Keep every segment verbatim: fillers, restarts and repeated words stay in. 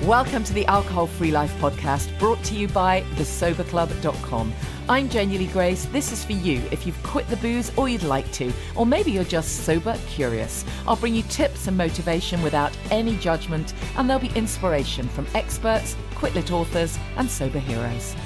Welcome to the Alcohol Free Life podcast, brought to you by the sober club dot com. I'm Genuinely Grace. This is for you if you've quit the booze or you'd like to, or maybe you're just sober curious. I'll bring you tips and motivation without any judgment, and there'll be inspiration from experts, quit-lit authors, and sober heroes.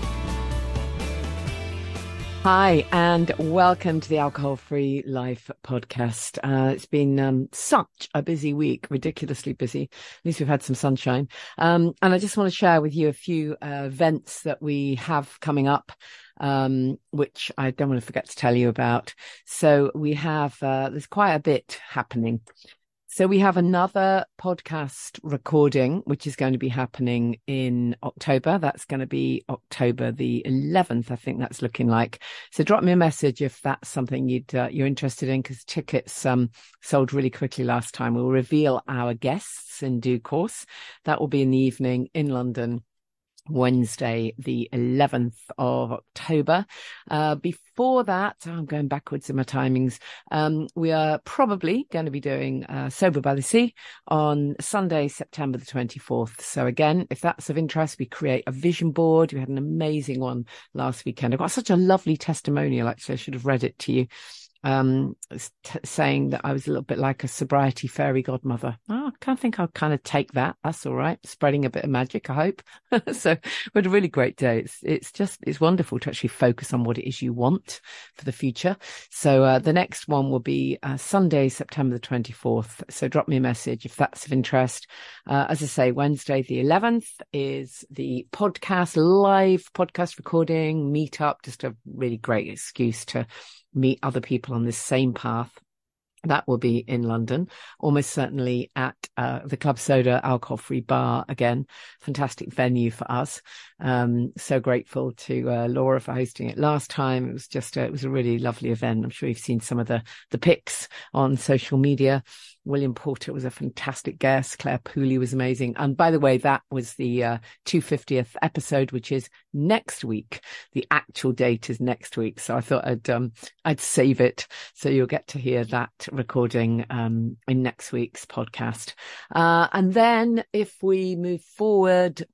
Hi, and welcome to the Alcohol Free Life podcast. Uh, it's been um, such a busy week, ridiculously busy. At least we've had some sunshine. Um, and I just want to share with you a few uh, events that we have coming up, um, which I don't want to forget to tell you about. So we have, uh, there's quite a bit happening. So we have another podcast recording, which is going to be happening in October. That's going to be October the eleventh, I think that's looking like. So drop me a message if that's something you'd, uh, you're interested in, because tickets um, sold really quickly last time. We'll reveal our guests in due course. That will be in the evening in London, Wednesday, the eleventh of October. Uh, before that, oh, I'm going backwards in my timings. Um, we are probably going to be doing uh, Sober by the Sea on Sunday, September the twenty-fourth. So again, if that's of interest, we create a vision board. We had an amazing one last weekend. I got such a lovely testimonial, actually. I should have read it to you. Um, t- saying that I was a little bit like a sobriety fairy godmother. Oh, I kind of think I'll kind of take that. That's all right. Spreading a bit of magic, I hope. So we had a really great day. It's, it's just, it's wonderful to actually focus on what it is you want for the future. So, uh, the next one will be, uh, Sunday, September the twenty-fourth. So drop me a message if that's of interest. Uh, as I say, Wednesday, the eleventh is the podcast, live podcast recording, meetup, just a really great excuse to meet other people on this same path. That will be in London, almost certainly at uh, the Club Soda Alcohol Free Bar again. Fantastic venue for us. Um, so grateful to uh, Laura for hosting it last time. It was just a, it was a really lovely event. I'm sure you've seen some of the the pics on social media. William Porter was a fantastic guest. Claire Pooley was amazing. And by the way, that was the uh, two hundred fiftieth episode, which is next week. The actual date is next week. So I thought I'd um, I'd save it so you'll get to hear that recording um, in next week's podcast. Uh, and then if we move forward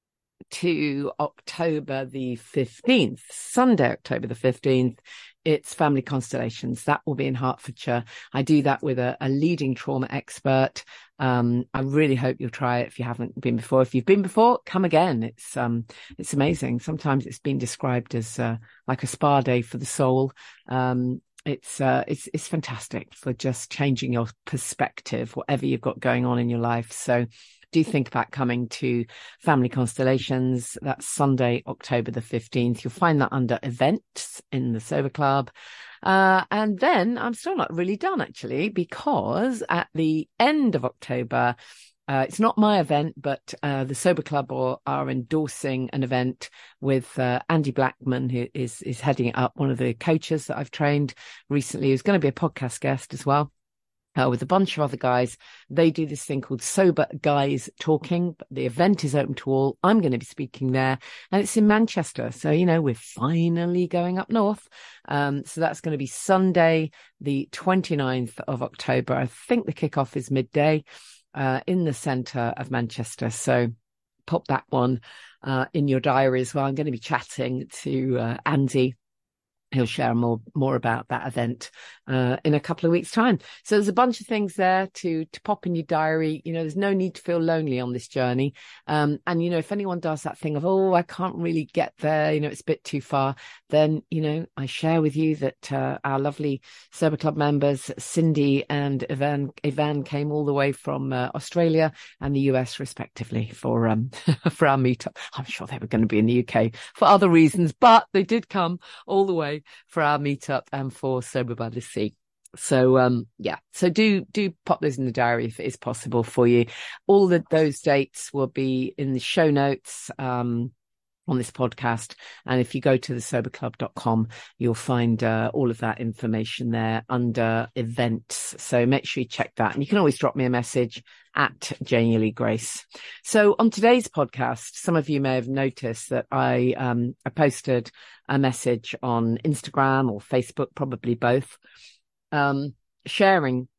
to October the fifteenth, Sunday, October the fifteenth, it's Family Constellations. That will be in Hertfordshire. I do that with a, a leading trauma expert. Um, I really hope you'll try it if you haven't been before. If you've been before, come again. It's um, it's amazing. Sometimes it's been described as uh, like a spa day for the soul. Um, it's uh, it's it's fantastic for just changing your perspective, whatever you've got going on in your life. So do think about coming to Family Constellations. That's Sunday, October the fifteenth. You'll find that under events in the Sober Club. Uh, and then I'm still not really done, actually, because at the end of October, uh, it's not my event, but uh, the Sober Club are, are endorsing an event with uh, Andy Blackman, who is, is heading it up, one of the coaches that I've trained recently, who's going to be a podcast guest as well. Uh, with a bunch of other guys. They do this thing called Sober Guys Talking, but the event is open to all. I'm going to be speaking there, and it's in Manchester. So, you know, we're finally going up north. Um, so that's going to be Sunday, the twenty-ninth of October. I think the kickoff is midday uh, in the centre of Manchester. So pop that one uh, in your diary as well. I'm going to be chatting to uh, Andy. He'll share more more about that event uh, in a couple of weeks' time. So there's a bunch of things there to to pop in your diary. You know, there's no need to feel lonely on this journey. Um, and, you know, if anyone does that thing of, oh, I can't really get there, you know, it's a bit too far, then, you know, I share with you that uh, our lovely Sober Club members, Cindy and Ivan, Ivan came all the way from uh, Australia and the U S respectively for um for our meetup. I'm sure they were going to be in the U K for other reasons, but they did come all the way for our meetup and for Sober by the Sea. So, um, yeah, so do, do pop those in the diary if it is possible for you. All of those dates will be in the show notes, um, on this podcast. And if you go to the sober club dot com, you'll find uh, all of that information there under events. So make sure you check that. And you can always drop me a message at Genuinely Grace. So on today's podcast, some of you may have noticed that I, um, I posted a message on Instagram or Facebook, probably both, um, sharing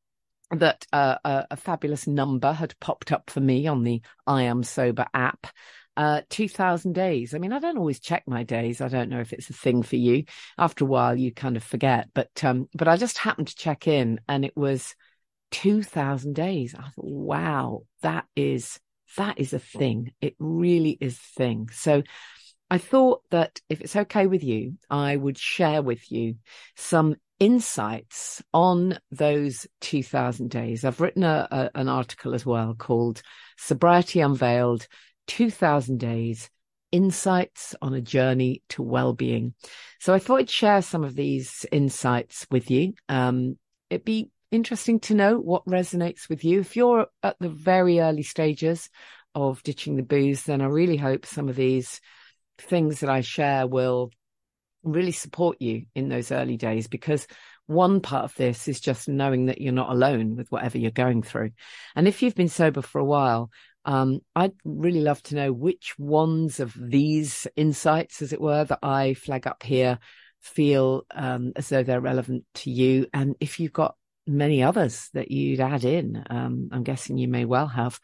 that uh, a, a fabulous number had popped up for me on the I Am Sober app. Uh, two thousand days. I mean, I don't always check my days. I don't know if it's a thing for you. After a while, you kind of forget. But um, but I just happened to check in, and it was two thousand days. I thought, wow, that is that is a thing. It really is a thing. So I thought that if it's okay with you, I would share with you some insights on those two thousand days. I've written a, a, an article as well called Sobriety Unveiled, two thousand Days, Insights on a Journey to Wellbeing. So I thought I'd share some of these insights with you. Um, it'd be interesting to know what resonates with you. If you're at the very early stages of ditching the booze, then I really hope some of these things that I share will really support you in those early days, because one part of this is just knowing that you're not alone with whatever you're going through. And if you've been sober for a while, um, I'd really love to know which ones of these insights, as it were, that I flag up here feel um, as though they're relevant to you. And if you've got many others that you'd add in, um, I'm guessing you may well have.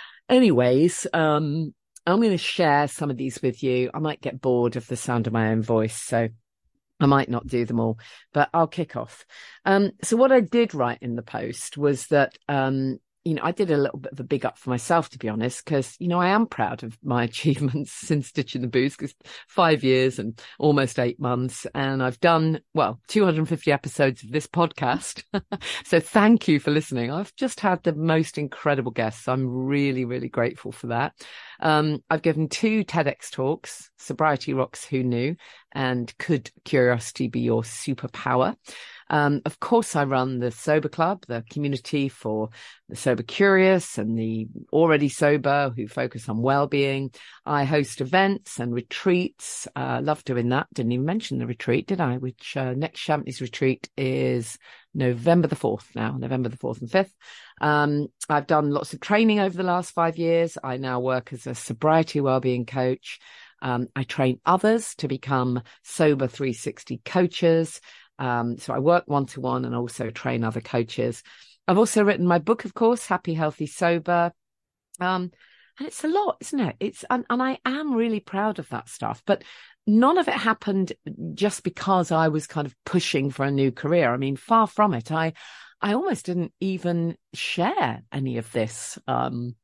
Anyways, um, I'm going to share some of these with you. I might get bored of the sound of my own voice, so I might not do them all, but I'll kick off. Um, so what I did write in the post was that, um, you know, I did a little bit of a big up for myself, to be honest, because, you know, I am proud of my achievements since ditching the booze, because five years and almost eight months. And I've done, well, two hundred fifty episodes of this podcast. So thank you for listening. I've just had the most incredible guests. I'm really, really grateful for that. Um, I've given two TEDx talks, Sobriety Rocks Who Knew, and Could Curiosity Be Your Superpower? Um, of course, I run the Sober Club, the community for the sober curious and the already sober who focus on well-being. I host events and retreats. I uh, love doing that. Didn't even mention the retreat, did I? Which uh, next Champneys retreat is November the fourth now, November the fourth and fifth. Um, I've done lots of training over the last five years. I now work as a sobriety wellbeing coach. Um, I train others to become Sober three sixty coaches. Um, so I work one-to-one and also train other coaches. I've also written my book, of course, Happy, Healthy, Sober. Um, and it's a lot, isn't it? It's, and, and I am really proud of that stuff, but none of it happened just because I was kind of pushing for a new career. I mean, far from it. I, I almost didn't even share any of this. Um,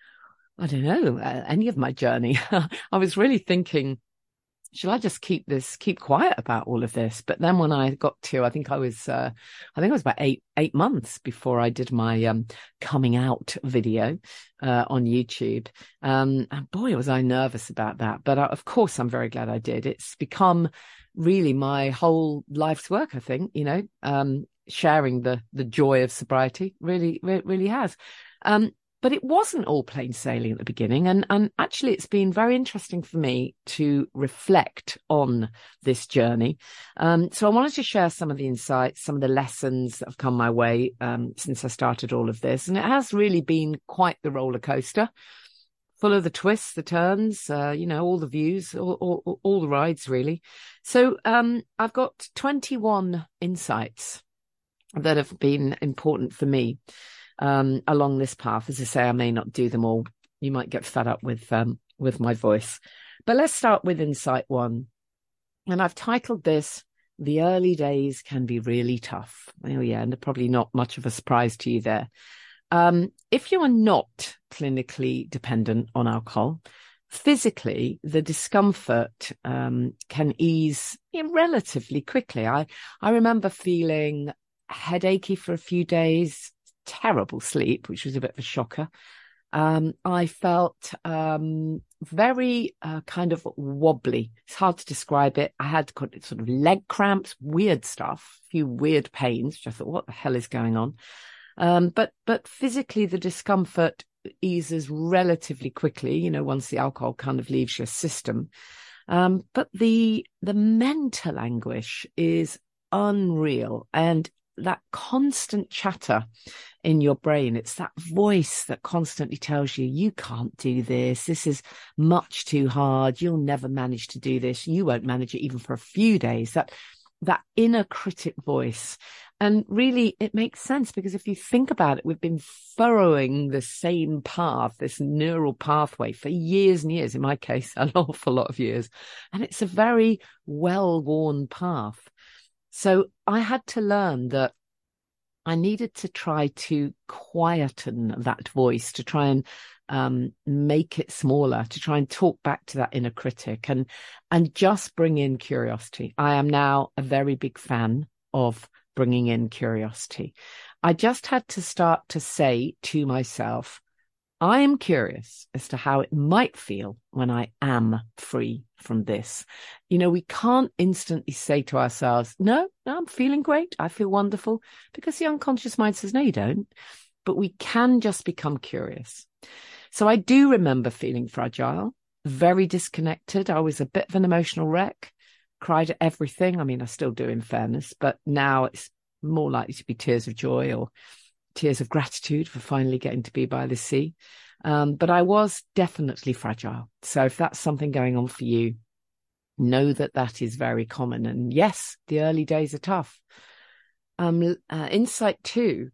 I don't know, uh, any of my journey. I was really thinking, should I just keep this, keep quiet about all of this? But then when I got to, I think I was, uh, I think it was about eight, eight months before I did my um, coming out video uh, on YouTube. Um, and boy, was I nervous about that. But uh, of course, I'm very glad I did. It's become really my whole life's work, I think, you know, um, sharing the the joy of sobriety really, really, really has. Um, But it wasn't all plain sailing at the beginning. And, and actually, it's been very interesting for me to reflect on this journey. Um, so I wanted to share some of the insights, some of the lessons that have come my way um, since I started all of this. And it has really been quite the roller coaster, full of the twists, the turns, uh, you know, all the views, all, all, all the rides, really. So um, I've got twenty-one insights that have been important for me Um, along this path. As I say, I may not do them all. You might get fed up with um, with my voice. But let's start with insight one. And I've titled this, The Early Days Can Be Really Tough. Oh yeah, and probably not much of a surprise to you there. Um, if you are not clinically dependent on alcohol, physically, the discomfort um, can ease you know, relatively quickly. I, I remember feeling headachy for a few days, terrible sleep, which was a bit of a shocker. Um, I felt um, very uh, kind of wobbly. It's hard to describe it. I had sort of leg cramps, weird stuff, a few weird pains, which I thought, what the hell is going on? Um, but but physically, the discomfort eases relatively quickly, you know, once the alcohol kind of leaves your system. Um, but the the mental anguish is unreal. And that constant chatter in your brain, it's that voice that constantly tells you, you can't do this. This is much too hard. You'll never manage to do this. You won't manage it even for a few days. That, that inner critic voice And really, it makes sense because if you think about it, we've been furrowing the same path, this neural pathway for years and years, in my case, an awful lot of years. And it's a very well-worn path. So I had to learn that I needed to try to quieten that voice, to try and um, make it smaller, to try and talk back to that inner critic and, and just bring in curiosity. I am now a very big fan of bringing in curiosity. I just had to start to say to myself, I am curious as to how it might feel when I am free from this. You know, we can't instantly say to ourselves, no, no, I'm feeling great. I feel wonderful, because the unconscious mind says, no, you don't. But we can just become curious. So I do remember feeling fragile, very disconnected. I was a bit of an emotional wreck, cried at everything. I mean, I still do, in fairness, but now it's more likely to be tears of joy or tears of gratitude for finally getting to be by the sea. Um, but I was definitely fragile. So if that's something going on for you, know that that is very common. And yes, the early days are tough. Um, uh, insight two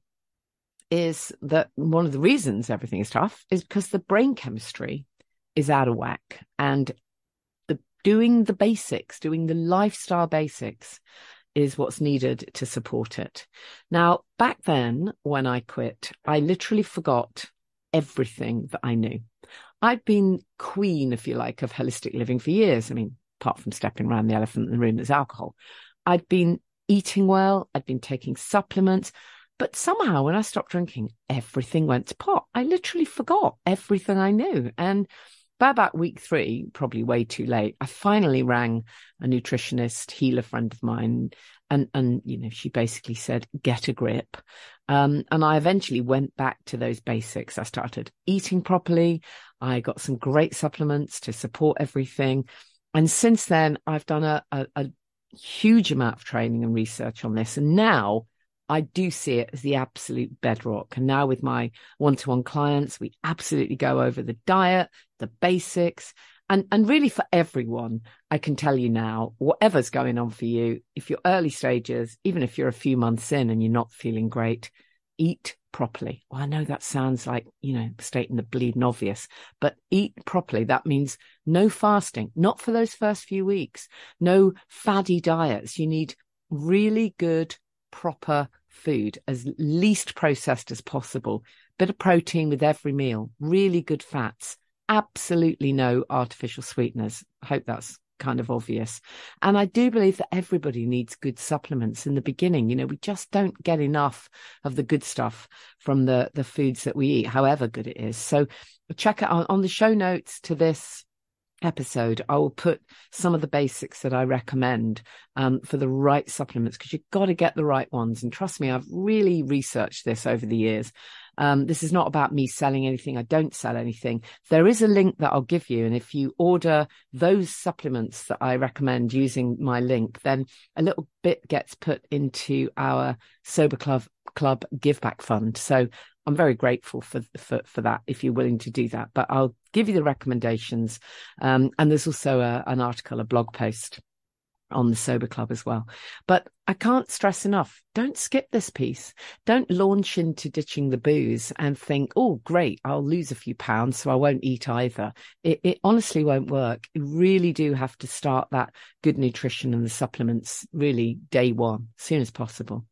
is that one of the reasons everything is tough is because the brain chemistry is out of whack, and the doing the basics, doing the lifestyle basics is what's needed to support it. Now, back then when I quit, I literally forgot everything that I knew. I'd been queen, if you like, of holistic living for years. I mean, apart from stepping around the elephant in the room, there's alcohol. I'd been eating well. I'd been taking supplements. But somehow when I stopped drinking, everything went to pot. I literally forgot everything I knew. And by about week three, probably way too late, I finally rang a nutritionist, healer friend of mine. And, and you know, she basically said, get a grip. Um, and I eventually went back to those basics. I started eating properly. I got some great supplements to support everything. And since then, I've done a, a, a huge amount of training and research on this. And now I do see it as the absolute bedrock. And now with my one-to-one clients, we absolutely go over the diet, the basics, and, and really for everyone, I can tell you now, whatever's going on for you, if you're early stages, even if you're a few months in and you're not feeling great, eat properly. Well, I know that sounds like, you know, stating the bleeding obvious, but eat properly. That means no fasting, not for those first few weeks, no faddy diets. You need really good, proper food, as least processed as possible, bit of protein with every meal, really good fats, absolutely no artificial sweeteners. I hope that's kind of obvious. And I do believe that everybody needs good supplements in the beginning. You know, we just don't get enough of the good stuff from the, the foods that we eat, however good it is. So check it out on the show notes to this episode. I will put some of the basics that I recommend um, for the right supplements, because you've got to get the right ones. And trust me, I've really researched this over the years. Um, this is not about me selling anything. I don't sell anything. There is a link that I'll give you. And if you order those supplements that I recommend using my link, then a little bit gets put into our Sober Club, Club Give Back Fund. So I'm very grateful for, for, for that, if you're willing to do that. But I'll give you the recommendations. Um, and there's also a, an article, a blog post on the Sober Club as well. But I can't stress enough, don't skip this piece. Don't launch into ditching the booze and think, oh, great, I'll lose a few pounds, so I won't eat either. It, it honestly won't work. You really do have to start that good nutrition and the supplements really day one, as soon as possible.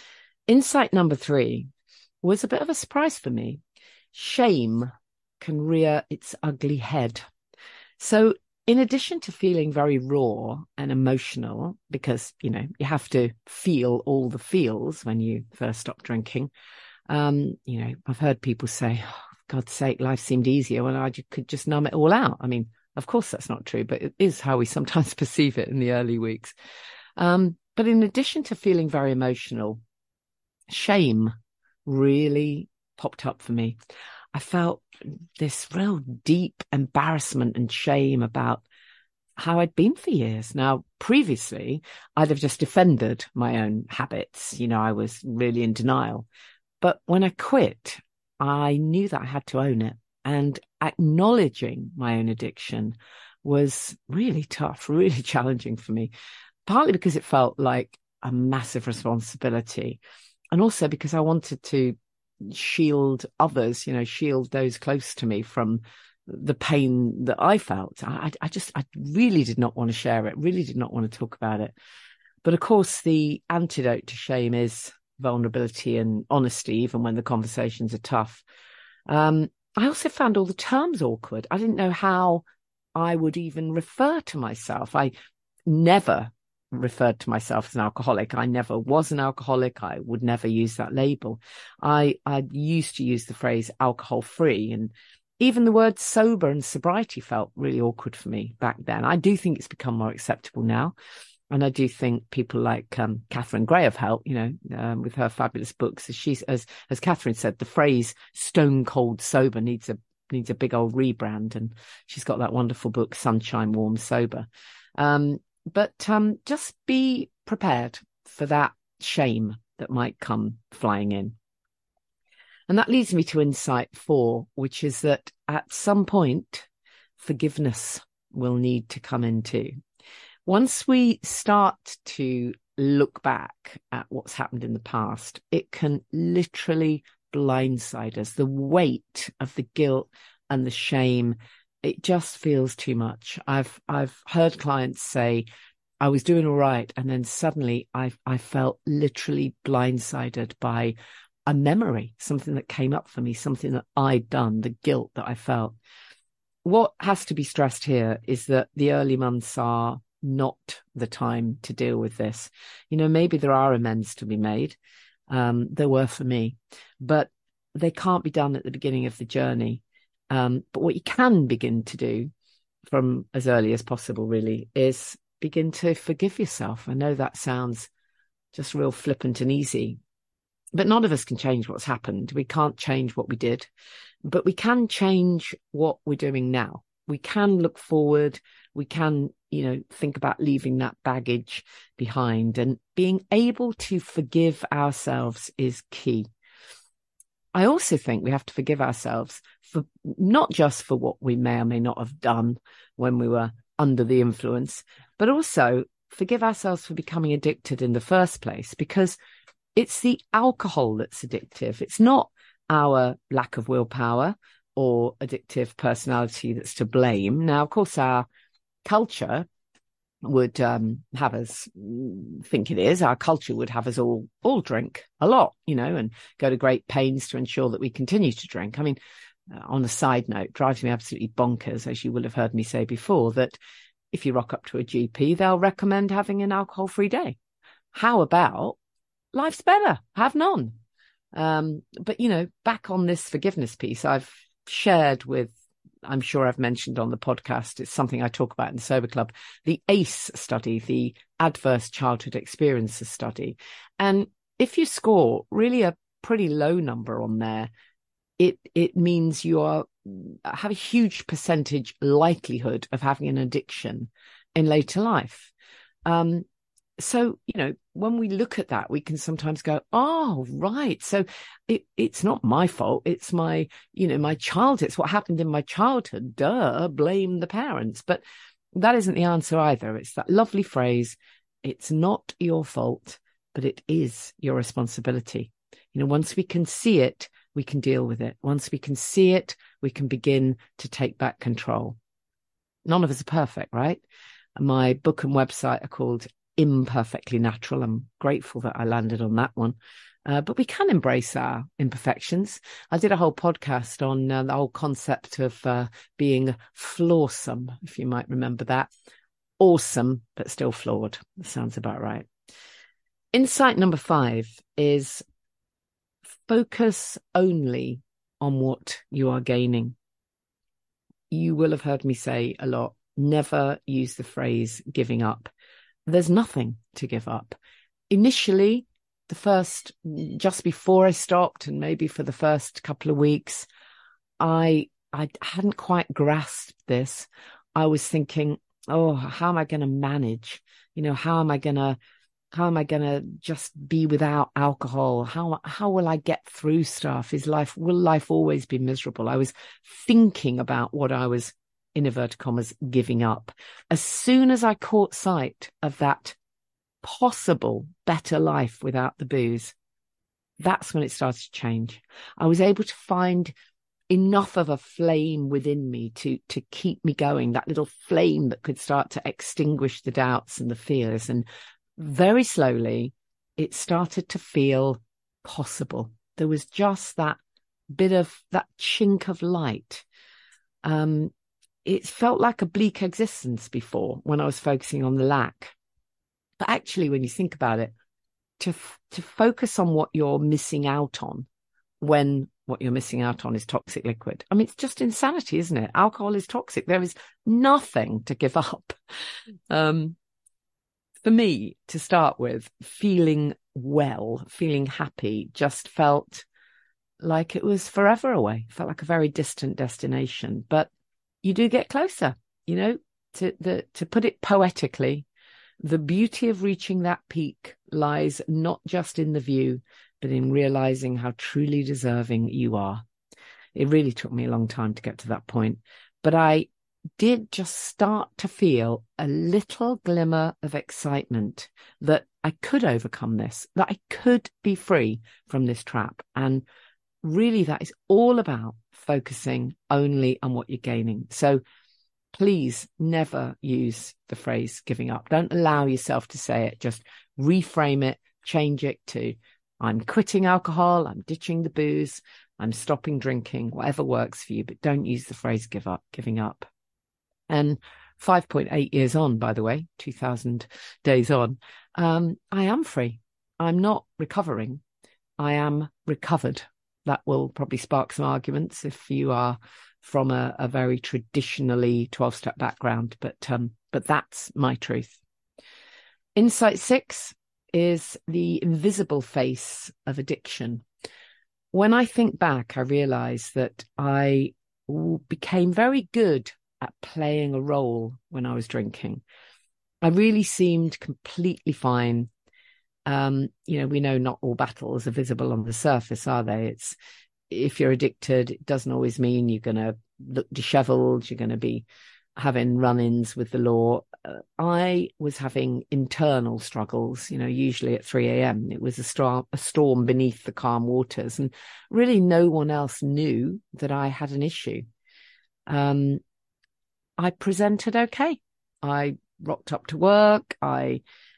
Insight number three was a bit of a surprise for me. Shame can rear its ugly head. So in addition to feeling very raw and emotional, because, you know, you have to feel all the feels when you first stop drinking. Um, you know, I've heard people say, oh, for God's sake, life seemed easier when I could just numb it all out. I mean, of course that's not true, but it is how we sometimes perceive it in the early weeks. Um, but in addition to feeling very emotional, shame really popped up for me. I felt this real deep embarrassment and shame about how I'd been for years. Now, previously, I'd have just defended my own habits. You know, I was really in denial. But when I quit, I knew that I had to own it. And acknowledging my own addiction was really tough, really challenging for me, partly because it felt like a massive responsibility. And also because I wanted to shield others, you know, shield those close to me from the pain that I felt. I, I just, I really did not want to share it, really did not want to talk about it. But of course, the antidote to shame is vulnerability and honesty, even when the conversations are tough. Um, I also found all the terms awkward. I didn't know how I would even refer to myself. I never referred to myself as an alcoholic. I never was an alcoholic. I would never use that label. I, I used to use the phrase alcohol free, and even the words sober and sobriety felt really awkward for me back then. I do think it's become more acceptable now. And I do think people like um, Catherine Gray have helped, you know, um, with her fabulous books. As she's, as as Catherine said, the phrase "stone cold sober" needs a needs a big old rebrand, and she's got that wonderful book "Sunshine Warm Sober." Um, but um, just be prepared for that shame that might come flying in. And that leads me to insight four, which is that at some point, forgiveness will need to come in too. Once we start to look back at what's happened in the past, it can literally blindside us. The weight of the guilt and the shame, it just feels too much. I've I've heard clients say, I was doing all right, and then suddenly I I felt literally blindsided by a memory, something that came up for me, something that I'd done, the guilt that I felt. What has to be stressed here is that the early months are not the time to deal with this. You know, maybe there are amends to be made. Um, there were for me, but they can't be done at the beginning of the journey. Um, but what you can begin to do from as early as possible, really, is begin to forgive yourself. I know that sounds just real flippant and easy, but none of us can change what's happened. We can't change what we did, but we can change what we're doing now. We can look forward. We can, you know, think about leaving that baggage behind, and being able to forgive ourselves is key. I also think we have to forgive ourselves for not just for what we may or may not have done when we were under the influence, but also forgive ourselves for becoming addicted in the first place, because it's the alcohol that's addictive. It's not our lack of willpower or addictive personality that's to blame. Now, of course, our culture would um, have us think it is. Our culture would have us all all drink a lot, you know, and go to great pains to ensure that we continue to drink. I mean, uh, on a side note, drives me absolutely bonkers, as you will have heard me say before, that if you rock up to a G P, they'll recommend having an alcohol-free day. How about life's better, have none? Um, but, you know, back on this forgiveness piece, I've shared with, I'm sure I've mentioned on the podcast, it's something I talk about in the Sober Club, the ACE study, the Adverse Childhood Experiences study. And if you score really a pretty low number on there, it it means you are have a huge percentage likelihood of having an addiction in later life. Um, So, you know, when we look at that, we can sometimes go, oh, right. So it, it's not my fault. It's my, you know, my child. It's what happened in my childhood. Duh, blame the parents. But that isn't the answer either. It's that lovely phrase. It's not your fault, but it is your responsibility. You know, once we can see it, we can deal with it. Once we can see it, we can begin to take back control. None of us are perfect, right? My book and website are called Imperfectly Natural. I'm grateful that I landed on that one. Uh, but we can embrace our imperfections. I did a whole podcast on uh, the whole concept of uh, being flawsome, if you might remember that. Awesome, but still flawed. That sounds about right. Insight number five is focus only on what you are gaining. You will have heard me say a lot, never use the phrase giving up. There's nothing to give up. Initially, the first, just before I stopped, and maybe for the first couple of weeks, I I hadn't quite grasped this. I was thinking, oh, how am I going to manage? You know, how am I going to, how am I going to just be without alcohol? How how will I get through stuff? Is life, will life always be miserable? I was thinking about what I was, in inverted commas, giving up. As soon as I caught sight of that possible better life without the booze, that's when it started to change. I was able to find enough of a flame within me to to keep me going, that little flame that could start to extinguish the doubts and the fears. And very slowly, it started to feel possible. There was just that bit of that chink of light. Um, it felt like a bleak existence before when I was focusing on the lack. But actually, when you think about it, to f- to focus on what you're missing out on when what you're missing out on is toxic liquid. I mean, it's just insanity, isn't it? Alcohol is toxic. There is nothing to give up. Um, for me, to start with, feeling well, feeling happy, just felt like it was forever away. Felt like a very distant destination. But you do get closer, you know, to the to put it poetically. The beauty of reaching that peak lies not just in the view, but in realizing how truly deserving you are. It really took me a long time to get to that point, but I did just start to feel a little glimmer of excitement that I could overcome this, that I could be free from this trap. And really, that is all about focusing only on what you're gaining. So please never use the phrase giving up. Don't allow yourself to say it. Just reframe it, change it to, I'm quitting alcohol, I'm ditching the booze, I'm stopping drinking, whatever works for you. But don't use the phrase give up, giving up. And five point eight years on, by the way, two thousand days on, um, I am free. I'm not recovering. I am recovered. That will probably spark some arguments if you are from a, a very traditionally twelve-step background, but um, but that's my truth. Insight six is the invisible face of addiction. When I think back, I realize that I became very good at playing a role when I was drinking. I really seemed completely fine. Um, you know, we know not all battles are visible on the surface, are they? It's if you're addicted, it doesn't always mean you're going to look disheveled, you're going to be having run-ins with the law. Uh, I was having internal struggles, you know, usually at three a.m. It was a, star- a storm beneath the calm waters, and really no one else knew that I had an issue. Um, I presented okay. I rocked up to work. I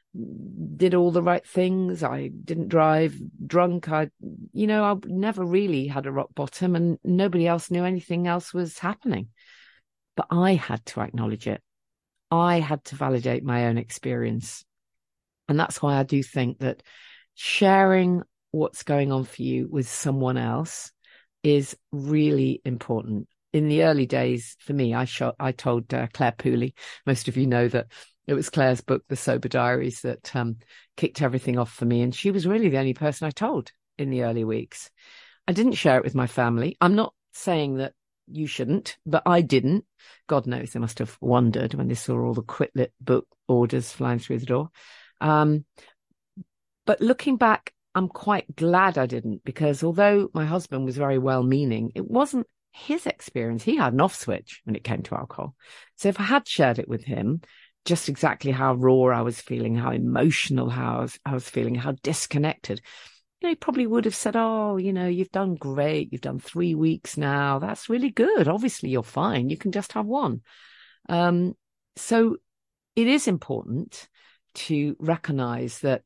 did all the right things. I didn't drive drunk. I, you know, I never really had a rock bottom, and nobody else knew anything else was happening. But I had to acknowledge it. I had to validate my own experience. And that's why I do think that sharing what's going on for you with someone else is really important. In the early days, for me, I shot, I told uh, Claire Pooley, most of you know that it was Claire's book, The Sober Diaries, that um, kicked everything off for me. And she was really the only person I told in the early weeks. I didn't share it with my family. I'm not saying that you shouldn't, but I didn't. God knows they must have wondered when they saw all the Quitlet book orders flying through the door. Um, but looking back, I'm quite glad I didn't, because although my husband was very well-meaning, it wasn't his experience. He had an off switch when it came to alcohol. So if I had shared it with him, just exactly how raw I was feeling, how emotional how I was, I was feeling, how disconnected, you know, he probably would have said, oh, you know, you've done great. You've done three weeks now. That's really good. Obviously, you're fine. You can just have one. Um, so it is important to recognize that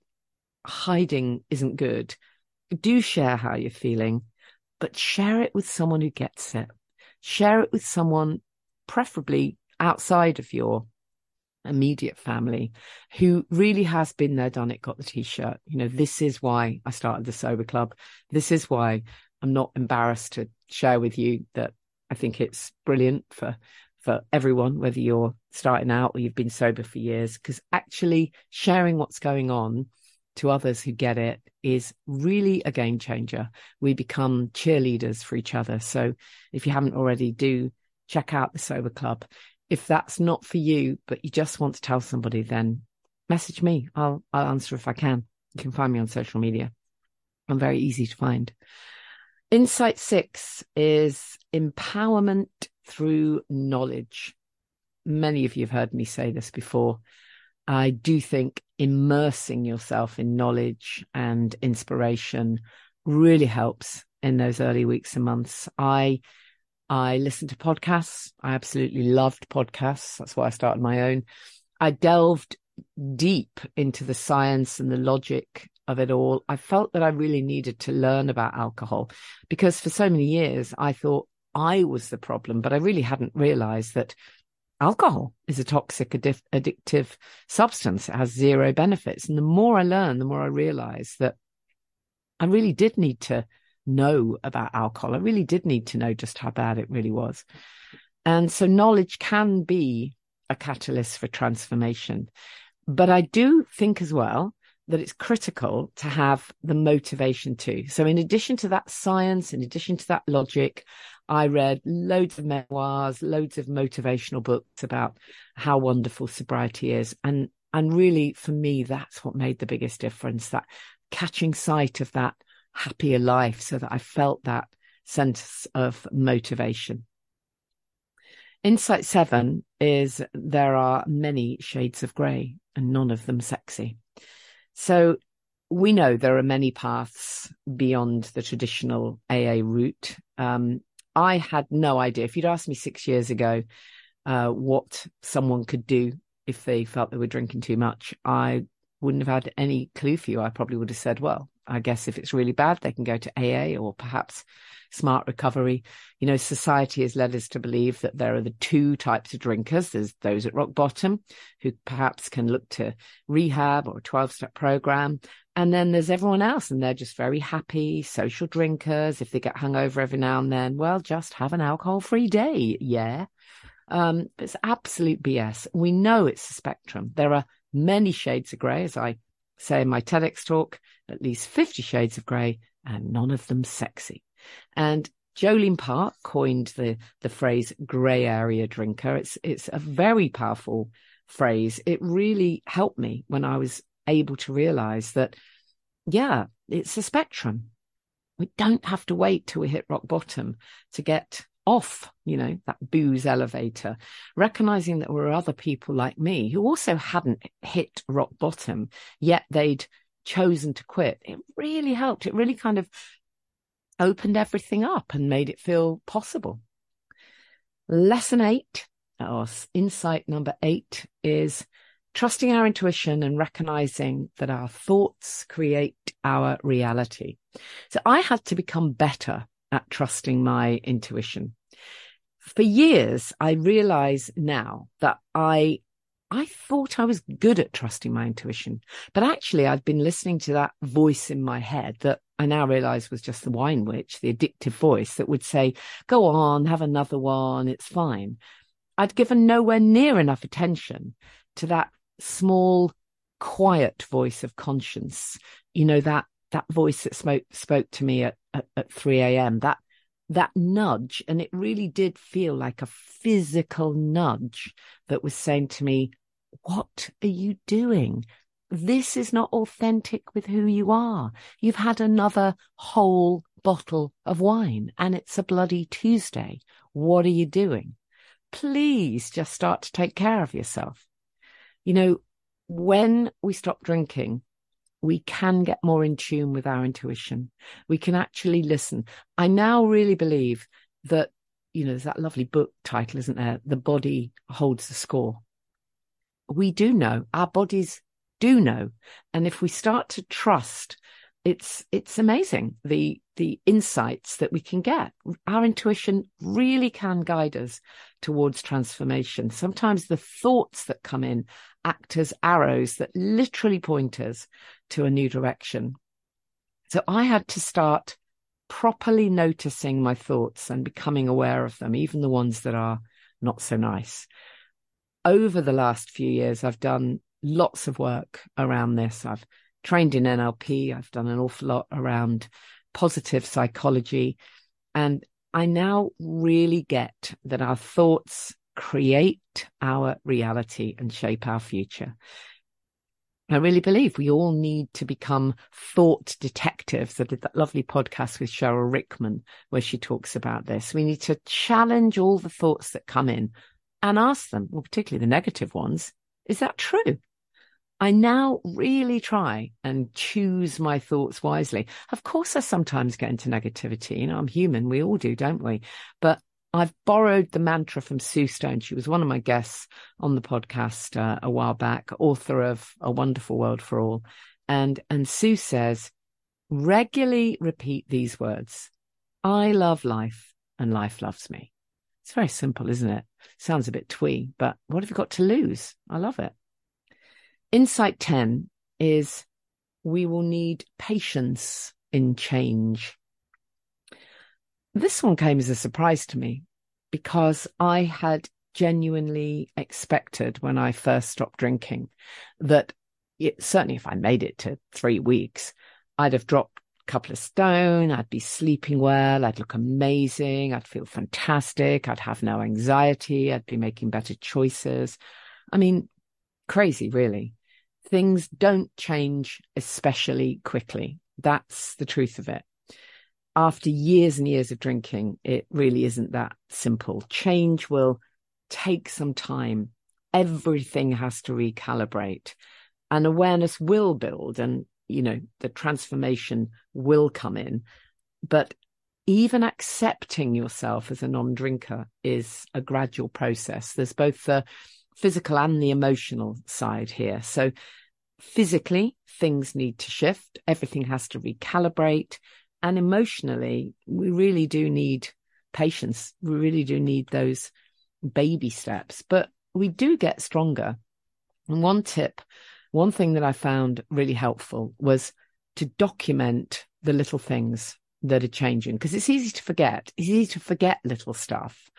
hiding isn't good. Do share how you're feeling, but share it with someone who gets it. Share it with someone, preferably outside of your immediate family, who really has been there, done it, got the t-shirt. You know, this is why I started the Sober Club. This is why I'm not embarrassed to share with you that I think it's brilliant for for everyone, whether you're starting out or you've been sober for years, because actually sharing what's going on to others who get it is really a game changer. We become cheerleaders for each other. So if you haven't already, do check out the Sober Club. If that's not for you, but you just want to tell somebody, then message me. I'll I'll answer if I can. You can find me on social media. I'm very easy to find. Insight six is empowerment through knowledge. Many of you have heard me say this before. I do think immersing yourself in knowledge and inspiration really helps in those early weeks and months. I I listened to podcasts. I absolutely loved podcasts. That's why I started my own. I delved deep into the science and the logic of it all. I felt that I really needed to learn about alcohol because for so many years I thought I was the problem, but I really hadn't realized that alcohol is a toxic, addi- addictive substance. It has zero benefits. And the more I learned, the more I realized that I really did need to know about alcohol. I really did need to know just how bad it really was. And so knowledge can be a catalyst for transformation. But I do think as well that it's critical to have the motivation too. So in addition to that science, in addition to that logic, I read loads of memoirs, loads of motivational books about how wonderful sobriety is. And, and really, for me, that's what made the biggest difference, that catching sight of that happier life so that I felt that sense of motivation. Insight seven is there are many shades of grey and none of them sexy. So we know there are many paths beyond the traditional A A route. Um, I had no idea. If you'd asked me six years ago uh, what someone could do if they felt they were drinking too much, I wouldn't have had any clue for you. I probably would have said, well, I guess if it's really bad, they can go to A A or perhaps smart recovery. You know, society has led us to believe that there are the two types of drinkers. There's those at rock bottom who perhaps can look to rehab or a twelve-step program. And then there's everyone else, and they're just very happy, social drinkers. If they get hungover every now and then, well, just have an alcohol-free day. Yeah. Um, it's absolute B S. We know it's a spectrum. There are many shades of grey, as I say in my TEDx talk, at least fifty shades of grey, and none of them sexy. And Jolene Park coined the, the phrase grey area drinker. It's, it's a very powerful phrase. It really helped me when I was able to realize that, yeah, it's a spectrum. We don't have to wait till we hit rock bottom to get off, you know, that booze elevator, recognizing that there were other people like me who also hadn't hit rock bottom, yet they'd chosen to quit. It really helped. It really kind of opened everything up and made it feel possible. Lesson eight, or insight number eight, is trusting our intuition and recognizing that our thoughts create our reality. So I had to become better at trusting my intuition. For years, I realize now that I I thought I was good at trusting my intuition, but actually I'd been listening to that voice in my head that I now realize was just the wine witch, the addictive voice that would say, go on, have another one, it's fine. I'd given nowhere near enough attention to that small, quiet voice of conscience, you know, that that voice that spoke, spoke to me at, at, at three a.m., that that nudge. And it really did feel like a physical nudge that was saying to me, what are you doing? This is not authentic with who you are. You've had another whole bottle of wine and it's a bloody Tuesday. What are you doing? Please just start to take care of yourself. You know, when we stop drinking, we can get more in tune with our intuition. We can actually listen. I now really believe that, you know, there's that lovely book title, isn't there? The Body Holds the Score. We do know, our bodies do know. And if we start to trust, it's it's amazing, the the insights that we can get. Our intuition really can guide us towards transformation. Sometimes the thoughts that come in act as arrows that literally point us to a new direction. So I had to start properly noticing my thoughts and becoming aware of them, even the ones that are not so nice. Over the last few years, I've done lots of work around this. I've trained in N L P. I've done an awful lot around positive psychology. And I now really get that our thoughts create our reality and shape our future. I really believe we all need to become thought detectives. I did that lovely podcast with Cheryl Rickman where she talks about this. We need to challenge all the thoughts that come in and ask them, well, particularly the negative ones, is that true? I now really try and choose my thoughts wisely. Of course, I sometimes get into negativity. You know, I'm human. We all do, don't we? But I've borrowed the mantra from Sue Stone. She was one of my guests on the podcast uh, a while back, author of A Wonderful World for All. And, and Sue says, regularly repeat these words. I love life and life loves me. It's very simple, isn't it? Sounds a bit twee, but what have you got to lose? I love it. Insight ten is we will need patience in change. This one came as a surprise to me because I had genuinely expected when I first stopped drinking that it, certainly if I made it to three weeks, I'd have dropped a couple of stone, I'd be sleeping well, I'd look amazing, I'd feel fantastic, I'd have no anxiety, I'd be making better choices. I mean, crazy, really. Things don't change especially quickly. That's the truth of it. After years and years of drinking, it really isn't that simple. Change will take some time. Everything has to recalibrate, and awareness will build, and, you know, the transformation will come in. But even accepting yourself as a non-drinker is a gradual process. There's both the physical and the emotional side here. So physically, things need to shift. Everything has to recalibrate. And emotionally, we really do need patience. We really do need those baby steps. But we do get stronger. And one tip, one thing that I found really helpful was to document the little things that are changing, because it's easy to forget. It's easy to forget little stuff.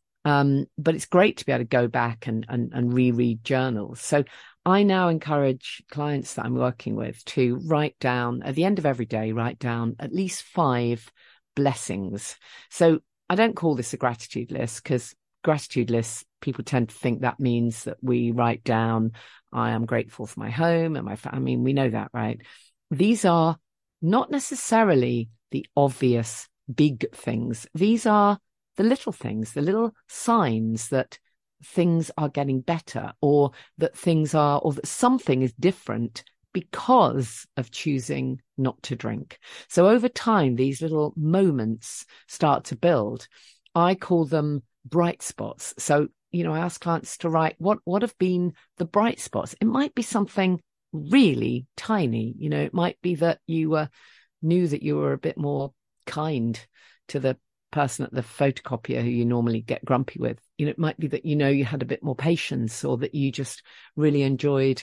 Um, but it's great to be able to go back and, and, and reread journals. So I now encourage clients that I'm working with to write down, at the end of every day, write down at least five blessings. So I don't call this a gratitude list, because gratitude lists, people tend to think that means that we write down, I am grateful for my home and my family. I mean, we know that, right? These are not necessarily the obvious big things. These are the little things, the little signs that things are getting better, or that things are, or that something is different because of choosing not to drink. So over time, these little moments start to build. I call them bright spots. So, you know, I ask clients to write what, what have been the bright spots. It might be something really tiny. You know, it might be that you uh, knew that you were a bit more kind to the person at the photocopier who you normally get grumpy with. You know, it might be that, you know, you had a bit more patience, or that you just really enjoyed,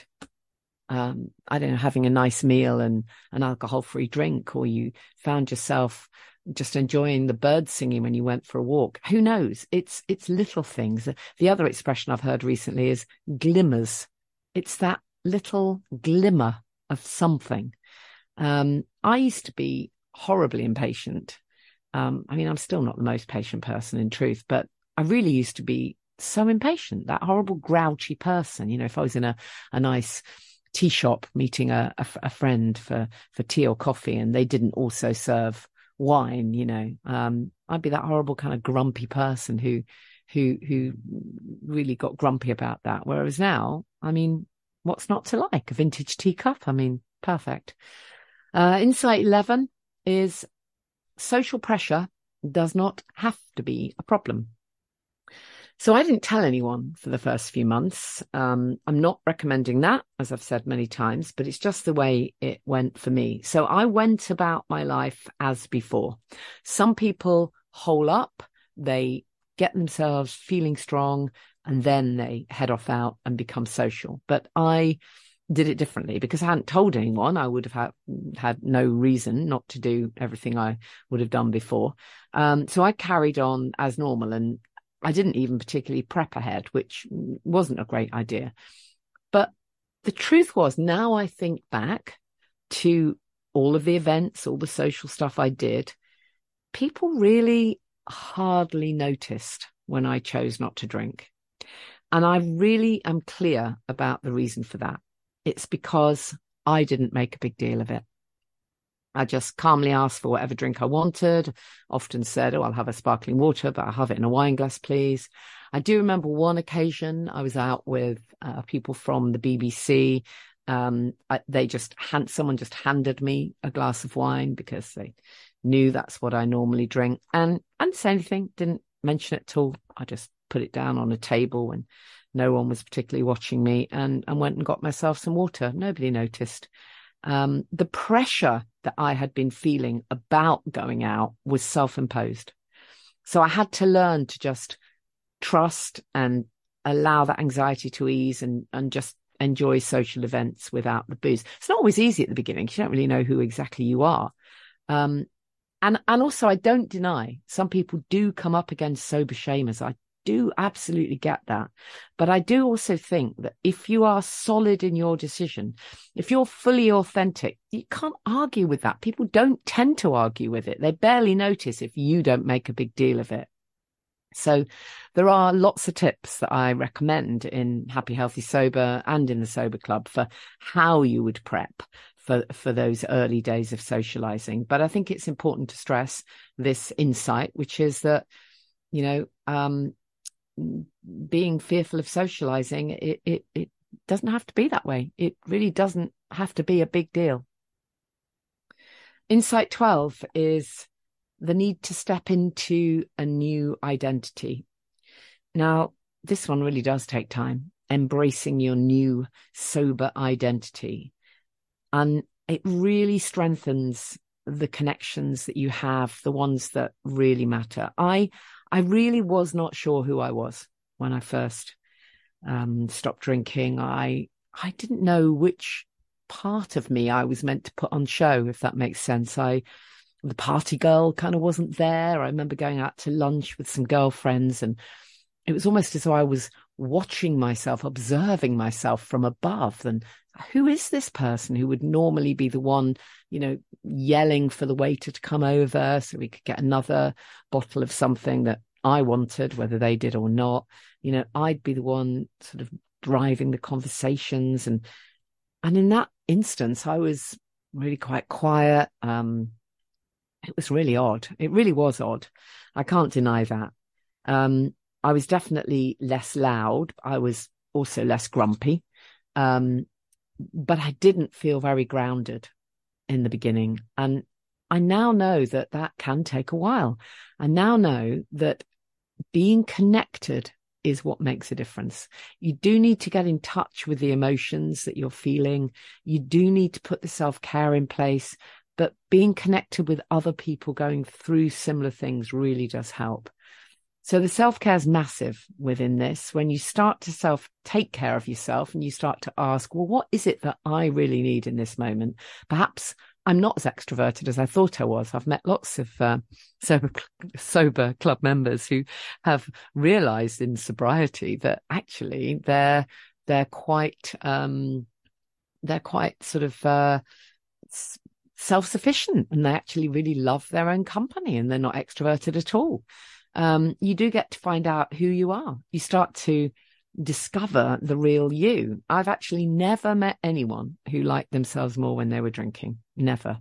um, I don't know, having a nice meal and an alcohol-free drink, or you found yourself just enjoying the birds singing when you went for a walk. Who knows? It's, it's little things. The other expression I've heard recently is glimmers. It's that little glimmer of something. Um, I used to be horribly impatient. Um, I mean, I'm still not the most patient person in truth, but I really used to be so impatient, that horrible grouchy person. You know, if I was in a, a nice tea shop meeting a, a, a friend for, for tea or coffee, and they didn't also serve wine, you know, um, I'd be that horrible kind of grumpy person who, who, who really got grumpy about that. Whereas now, I mean, what's not to like? A vintage teacup? I mean, perfect. Uh, insight eleven is social pressure does not have to be a problem. So I didn't tell anyone for the first few months. Um, I'm not recommending that, as I've said many times, but it's just the way it went for me. So I went about my life as before. Some people hole up, they get themselves feeling strong, and then they head off out and become social. But I did it differently because I hadn't told anyone. I would have had, had no reason not to do everything I would have done before. Um, so I carried on as normal, and I didn't even particularly prep ahead, which wasn't a great idea. But the truth was, now I think back to all of the events, all the social stuff I did, people really hardly noticed when I chose not to drink. And I really am clear about the reason for that. It's because I didn't make a big deal of it. I just calmly asked for whatever drink I wanted, often said, oh, I'll have a sparkling water, but I'll have it in a wine glass, please. I do remember one occasion I was out with uh, people from the B B C, Um, I, they just hand, someone just handed me a glass of wine because they knew that's what I normally drink, and I didn't say anything, didn't mention it at all. I just put it down on a table when no one was particularly watching me, and, and went and got myself some water. Nobody noticed. Um, the pressure that I had been feeling about going out was self-imposed. So I had to learn to just trust and allow that anxiety to ease, and, and just enjoy social events without the booze. It's not always easy at the beginning. You don't really know who exactly you are. Um, and, and also I don't deny some people do come up against sober shamers. I do absolutely get that. But I do also think that if you are solid in your decision, if you're fully authentic, you can't argue with that. People don't tend to argue with it. They barely notice if you don't make a big deal of it. So there are lots of tips that I recommend in Happy, Healthy, Sober and in the Sober Club for how you would prep for, for those early days of socializing. But I think it's important to stress this insight, which is that, you know, um, being fearful of socializing, it, it, it doesn't have to be that way. It really doesn't have to be a big deal. Insight twelve is the need to step into a new identity. Now, this one really does take time, embracing your new sober identity. And it really strengthens the connections that you have, the ones that really matter. I I really was not sure who I was when I first um, stopped drinking. I I didn't know which part of me I was meant to put on show, if that makes sense. I the party girl kind of wasn't there. I remember going out to lunch with some girlfriends, and it was almost as though I was watching myself, observing myself from above. And who is this person who would normally be the one, you know, yelling for the waiter to come over so we could get another bottle of something that I wanted, whether they did or not. You know, I'd be the one sort of driving the conversations. And, and in that instance, I was really quite quiet. Um, it was really odd. It really was odd. I can't deny that. Um, I was definitely less loud. I was also less grumpy. Um, but I didn't feel very grounded in the beginning. And I now know that that can take a while. I now know that being connected is what makes a difference. You do need to get in touch with the emotions that you're feeling. You do need to put the self-care in place, but being connected with other people going through similar things really does help. So the self-care is massive within this. When you start to self take care of yourself and you start to ask, well, what is it that I really need in this moment? Perhaps I'm not as extroverted as I thought I was. I've met lots of uh, sober, sober club members who have realized in sobriety that actually they're, they're quite, um, they're quite sort of, uh, self-sufficient, and they actually really love their own company, and they're not extroverted at all. Um, you do get to find out who you are. You start to discover the real you. I've actually never met anyone who liked themselves more when they were drinking. Never.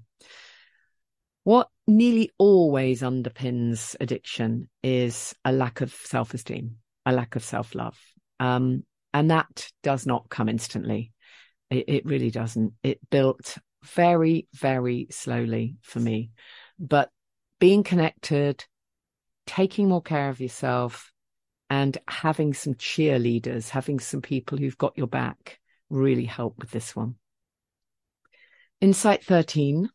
What nearly always underpins addiction is a lack of self-esteem, a lack of self-love. Um, and that does not come instantly. It, it really doesn't. It built very, very slowly for me. But being connected, taking more care of yourself, and having some cheerleaders, having some people who've got your back really help with this one. Insight thirteen.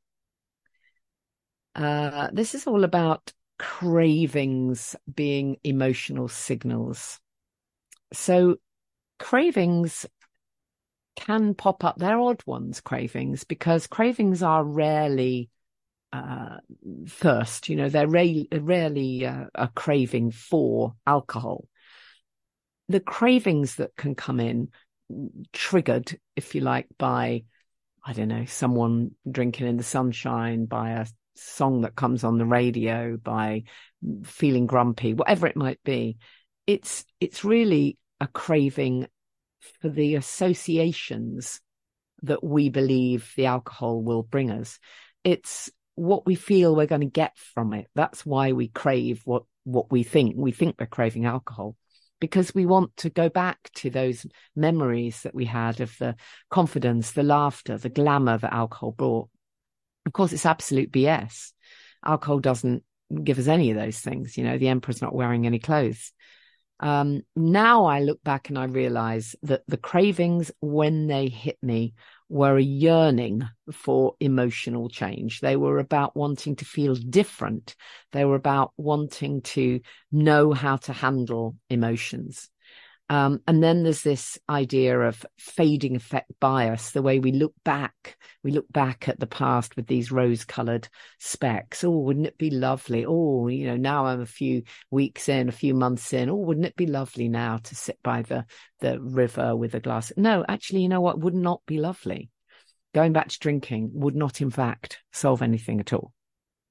Uh, this is all about cravings being emotional signals. So cravings can pop up. They're odd ones, cravings, because cravings are rarely Uh, thirst, you know, they're ra- rarely uh, a craving for alcohol. The cravings that can come in triggered, if you like, by, I don't know, someone drinking in the sunshine, by a song that comes on the radio, by feeling grumpy, whatever it might be. It's, it's really a craving for the associations that we believe the alcohol will bring us. It's what we feel we're going to get from it. That's why we crave what, what we think. We think we're craving alcohol. because we want to go back to those memories that we had of the confidence, the laughter, the glamour that alcohol brought. Of course, it's absolute B S. Alcohol doesn't give us any of those things. You know, the emperor's not wearing any clothes. Um, now I look back and I realize that the cravings, when they hit me, were a yearning for emotional change. They were about wanting to feel different. They were about wanting to know how to handle emotions. Um, and then there's this idea of fading effect bias, the way we look back, we look back at the past with these rose-colored specks. Oh, wouldn't it be lovely? Oh, you know, now I'm a few weeks in, a few months in. Oh, wouldn't it be lovely now to sit by the, the river with a glass? No, actually, you know what? Would not be lovely. Going back to drinking would not, in fact, solve anything at all.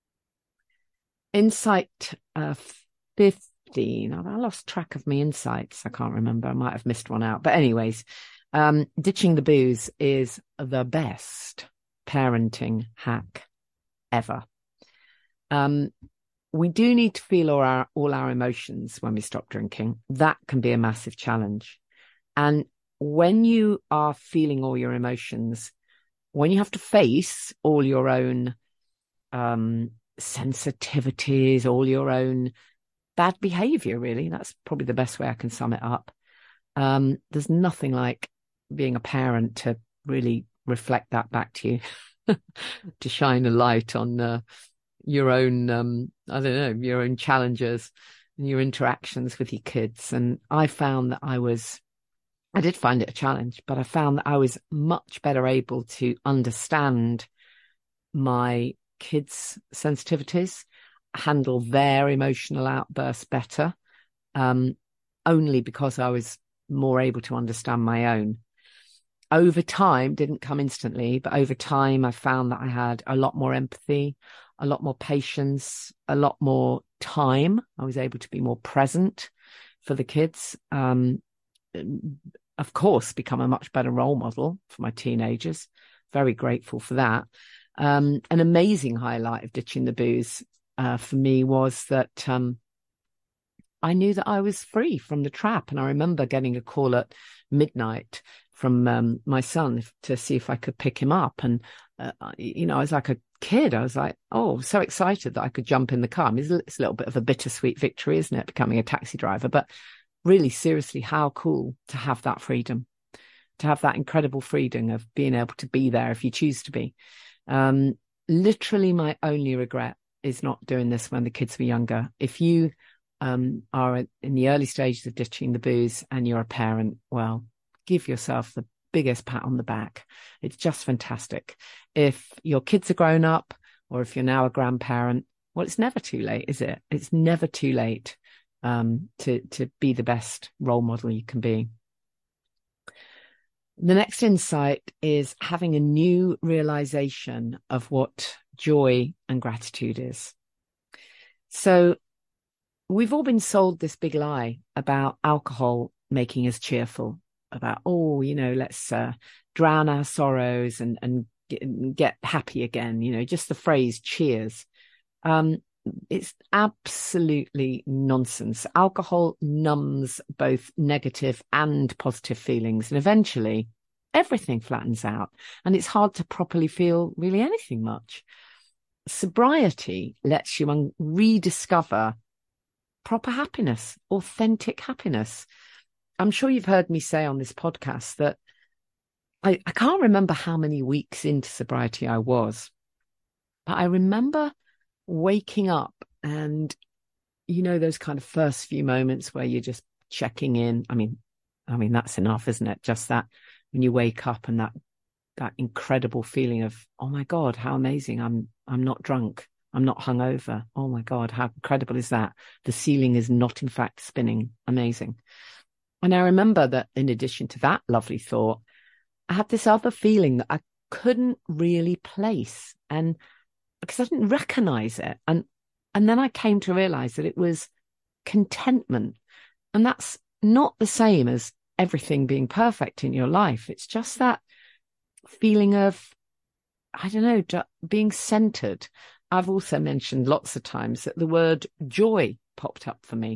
Insight uh, fifth. I lost track of my insights. I can't remember. I might have missed one out. But anyways, um, ditching the booze is the best parenting hack ever. Um, we do need to feel all our, all our emotions when we stop drinking. That can be a massive challenge. And when you are feeling all your emotions, when you have to face all your own um, sensitivities, all your own bad behavior, really. That's probably the best way I can sum it up. Um, there's nothing like being a parent to really reflect that back to you, to shine a light on uh, your own, um, I don't know, your own challenges and your interactions with your kids. And I found that I was, I did find it a challenge, but I found that I was much better able to understand my kids' sensitivities, handle their emotional outbursts better, um, only because I was more able to understand my own. Over time, didn't come instantly, but over time, I found that I had a lot more empathy, a lot more patience, a lot more time. I was able to be more present for the kids. Um, of course, become a much better role model for my teenagers. Very grateful for that. Um, an amazing highlight of ditching the booze Uh, for me was that um, I knew that I was free from the trap. And I remember getting a call at midnight from um, my son to see if I could pick him up. And, uh, you know, I was like a kid. I was like, oh, so excited that I could jump in the car. I mean, it's a little bit of a bittersweet victory, isn't it, becoming a taxi driver? But really, seriously, how cool to have that freedom, to have that incredible freedom of being able to be there if you choose to be. Um, literally, my only regret is not doing this when the kids were younger. If you um, are in the early stages of ditching the booze and you're a parent, well, give yourself the biggest pat on the back. It's just fantastic. If your kids are grown up or if you're now a grandparent, well, it's never too late, is it? It's never too late um, to, to be the best role model you can be. The next insight is having a new realization of what joy and gratitude is. So we've all been sold this big lie about alcohol making us cheerful, about, oh, you know, let's uh, drown our sorrows and, and get, get happy again. You know, just the phrase cheers. Um, it's absolutely nonsense. Alcohol numbs both negative and positive feelings. And eventually everything flattens out and it's hard to properly feel really anything much. Sobriety lets you un- rediscover proper happiness, authentic happiness. I'm sure you've heard me say on this podcast that I, I can't remember how many weeks into sobriety I was, but I remember waking up and, you know, those kind of first few moments where you're just checking in. I mean, I mean, that's enough, isn't it? Just that when you wake up and that, that incredible feeling of, oh my God, how amazing. I'm, I'm not drunk. I'm not hungover. Oh my God, how incredible is that? The ceiling is not in fact spinning. Amazing. And I remember that in addition to that lovely thought, I had this other feeling that I couldn't really place, and because I didn't recognize it. And, and then I came to realize that it was contentment. And that's not the same as everything being perfect in your life. It's just that feeling of, I don't know, being centered. I've also mentioned lots of times that the word joy popped up for me.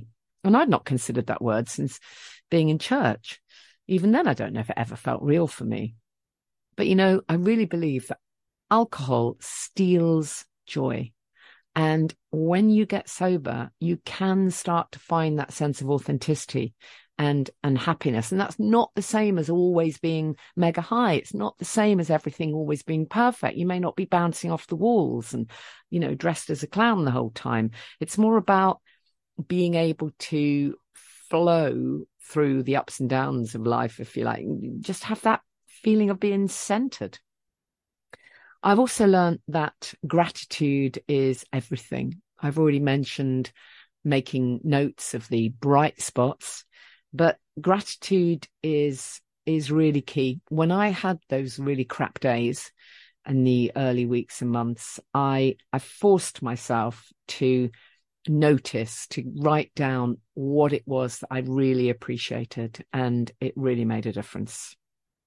And I'd not considered that word since being in church. Even then, I don't know if it ever felt real for me. But, you know, I really believe that alcohol steals joy. And when you get sober, you can start to find that sense of authenticity and, and happiness. And that's not the same as always being mega high. It's not the same as everything always being perfect. You may not be bouncing off the walls and, you know, dressed as a clown the whole time. It's more about being able to flow through the ups and downs of life, if you like, just have that feeling of being centered. I've also learned that gratitude is everything. I've already mentioned making notes of the bright spots, but gratitude is is really key. When I had those really crap days in the early weeks and months, I I forced myself to notice, to write down what it was that I really appreciated, and it really made a difference.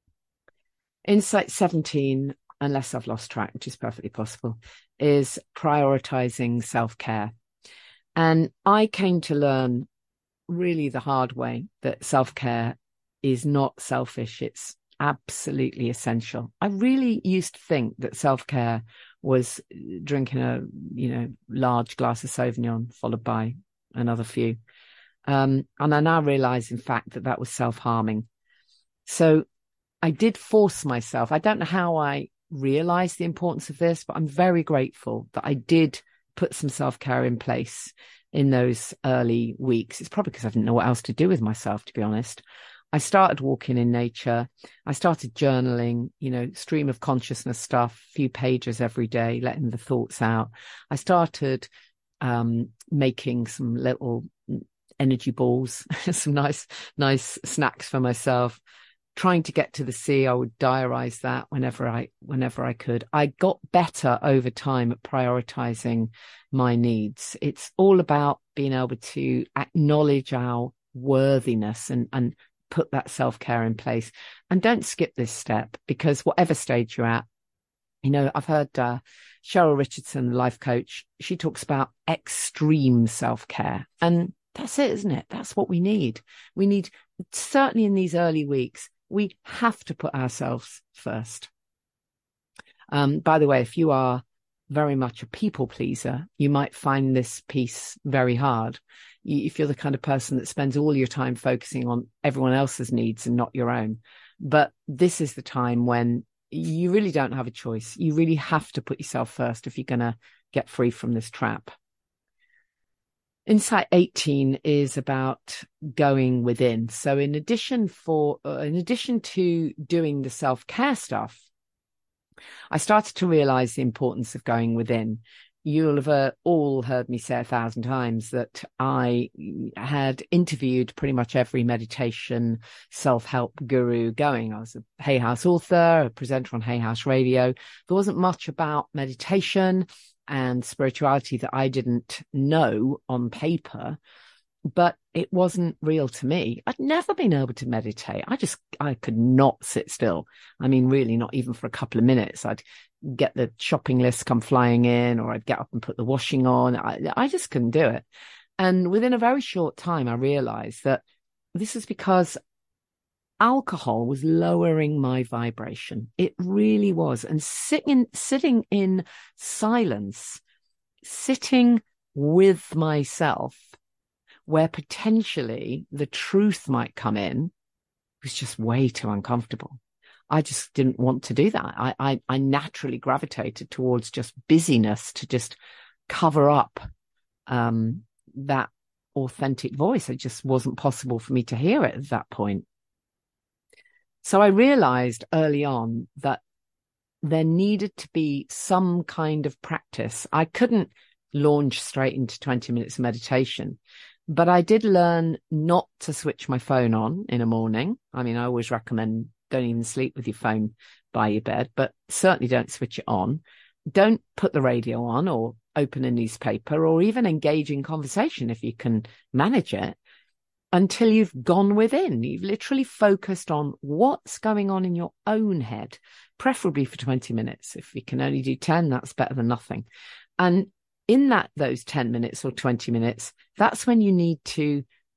Insight seventeen, unless I've lost track, which is perfectly possible, is prioritizing self-care. And I came to learn really the hard way that self-care is not selfish. It's absolutely essential. I really used to think that self-care was drinking a, you know, large glass of Sauvignon followed by another few. Um, and I now realize, in fact, that that was self-harming. So I did force myself. I don't know how I realized the importance of this, but I'm very grateful that I did put some self-care in place in those early weeks. It's probably because I didn't know what else to do with myself, to be honest. I started walking in nature. I started journaling, you know, stream of consciousness stuff, few pages every day, letting the thoughts out. I started um, making some little energy balls, some nice, nice snacks for myself. Trying to get to the sea, I would diarize that whenever I, whenever I could. I got better over time at prioritizing my needs. It's all about being able to acknowledge our worthiness and, and put that self-care in place. And don't skip this step, because whatever stage you're at, you know, I've heard uh, Cheryl Richardson, the life coach, she talks about extreme self-care. And that's it, isn't it? That's what we need. We need, certainly in these early weeks, we have to put ourselves first. Um, by the way, if you are very much a people pleaser, you might find this piece very hard. You, if you're the kind of person that spends all your time focusing on everyone else's needs and not your own. But this is the time when you really don't have a choice. You really have to put yourself first if you're going to get free from this trap. Insight eighteen is about going within. So in addition for, uh, in addition to doing the self-care stuff, I started to realize the importance of going within. You'll have uh, all heard me say a thousand times that I had interviewed pretty much every meditation self-help guru going. I was a Hay House author, a presenter on Hay House Radio. There wasn't much about meditation and spirituality that I didn't know on paper, but it wasn't real to me. I'd never been able to meditate. I just, I could not sit still. I mean, really not even for a couple of minutes. I'd get the shopping list come flying in, or I'd get up and put the washing on. I, I just couldn't do it. And within a very short time, I realized that this is because alcohol was lowering my vibration. It really was. And sitting, sitting in silence, sitting with myself, where potentially the truth might come in, was just way too uncomfortable. I just didn't want to do that. I, I, I naturally gravitated towards just busyness to just cover up um, that authentic voice. It just wasn't possible for me to hear it at that point. So I realized early on that there needed to be some kind of practice. I couldn't launch straight into twenty minutes of meditation, but I did learn not to switch my phone on in a morning. I mean, I always recommend don't even sleep with your phone by your bed, but certainly don't switch it on. Don't put the radio on or open a newspaper or even engage in conversation if you can manage it, until you've gone within. You've literally focused on what's going on in your own head, preferably for twenty minutes. If you can only do ten, that's better than nothing. And in that, those ten minutes or twenty minutes, that's when you need to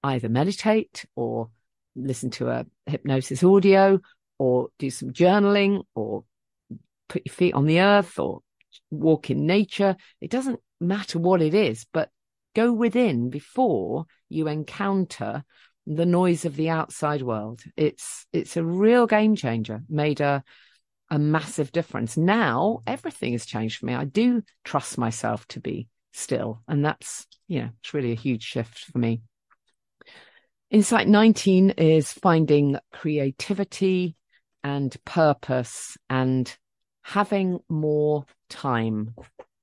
either meditate or listen to a hypnosis audio or do some journaling or put your feet on the earth or walk in nature. It doesn't matter what it is, but go within before you encounter the noise of the outside world. It's it's a real game changer, made a, a massive difference. Now, everything has changed for me. I do trust myself to be still. And that's, you know, it's really a huge shift for me. Insight nineteen is finding creativity and purpose and having more time.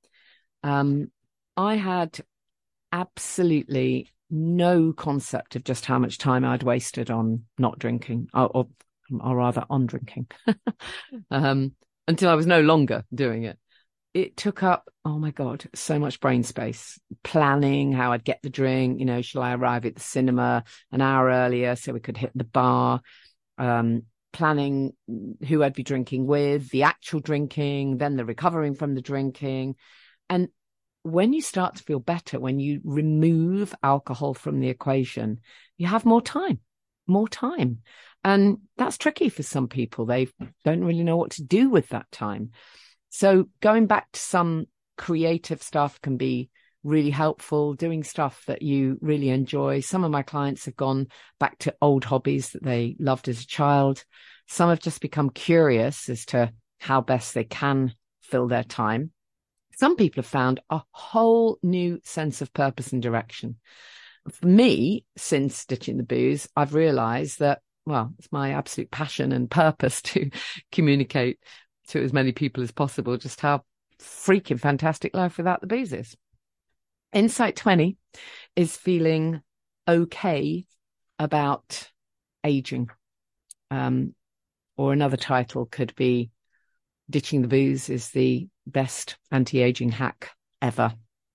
Um, I had absolutely no concept of just how much time I'd wasted on not drinking, or, or, or rather on drinking, um, until I was no longer doing it. It took up, oh my God, so much brain space, planning how I'd get the drink. You know, shall I arrive at the cinema an hour earlier so we could hit the bar? Um, planning who I'd be drinking with, the actual drinking, then the recovering from the drinking. And when you start to feel better, when you remove alcohol from the equation, you have more time, more time. And that's tricky for some people. They don't really know what to do with that time. So going back to some creative stuff can be really helpful, doing stuff that you really enjoy. Some of my clients have gone back to old hobbies that they loved as a child. Some have just become curious as to how best they can fill their time. Some people have found a whole new sense of purpose and direction. For me, since ditching the booze, I've realized that, well, it's my absolute passion and purpose to communicate to as many people as possible just how freaking fantastic life without the booze is. Insight twenty is feeling okay about aging. Um, or another title could be Ditching the Booze is the best anti-aging hack ever.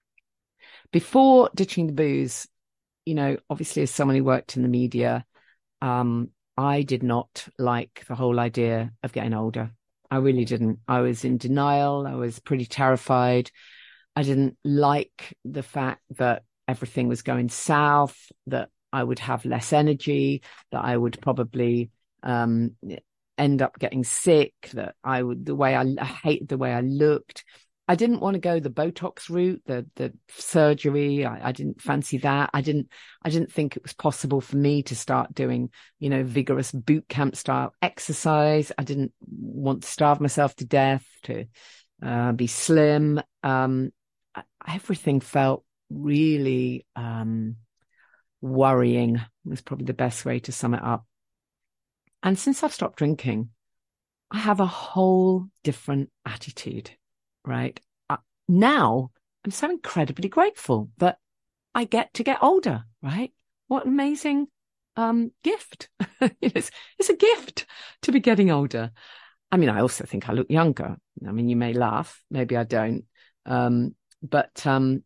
Before ditching the booze, you know, obviously as someone who worked in the media, um, I did not like the whole idea of getting older. I really didn't. I was in denial. I was pretty terrified. I didn't like the fact that everything was going south, that I would have less energy, that I would probably um, end up getting sick, that I would, the way I, I hated the way I looked. I didn't want to go the Botox route, the the surgery. I, I didn't fancy that. I didn't I didn't think it was possible for me to start doing, you know, vigorous boot camp style exercise. I didn't want to starve myself to death, to uh, be slim. Um, everything felt really um, worrying. Was probably the best way to sum it up. And since I've stopped drinking, I have a whole different attitude. Right. Uh, now I'm so incredibly grateful that I get to get older. Right. What an amazing um, gift. it's, it's a gift to be getting older. I mean, I also think I look younger. I mean, you may laugh. Maybe I don't. Um, but um,